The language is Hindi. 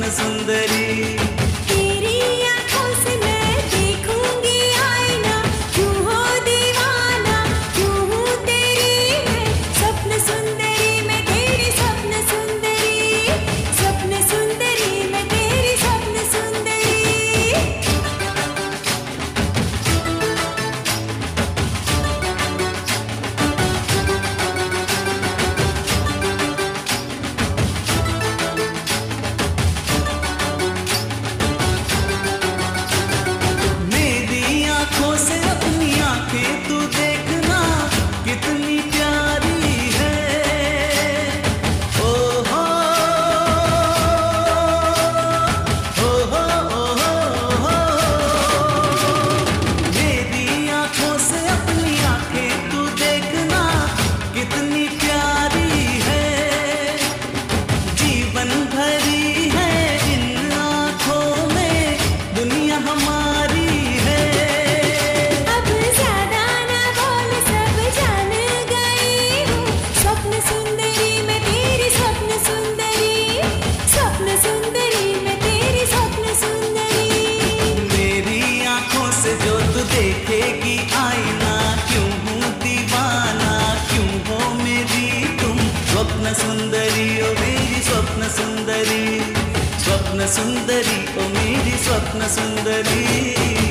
स्वप्न सुंदरी। तेरी आंखों से मैं देखूंगी आईना, क्यों हो दीवाना, क्यों हूँ तेरी मैं स्वप्न सुंदरी, मैं तेरी स्वप्न सुंदरी, स्वप्न सुंदरी मैं तेरी स्वप्न सुंदरी। मेरी आंखों से अपनी आंखें तू देखना, कितनी प्यारी है। ओ हो ओ हो ओ हो। मेरी आंखों से अपनी आंखें तू देखना, कितनी प्यारी है। जीवन भरी है इन आंखों में दुनिया हमारी है। अब ज्यादा ना बोल, सब जान गई हूँ, स्वप्न सुंदरी मैं तेरी स्वप्न सुंदरी, स्वप्न सुंदरी मैं तेरी स्वप्न सुंदरी। मेरी आंखों से जो तू देखेगी आईना, क्यों हूँ दीवाना, क्यों हो मेरी तुम स्वप्न सुंदरी, ओ मेरी स्वप्न सुंदरी, स्वप्न सुंदरी, ओ मेरी स्वप्न सुंदरी।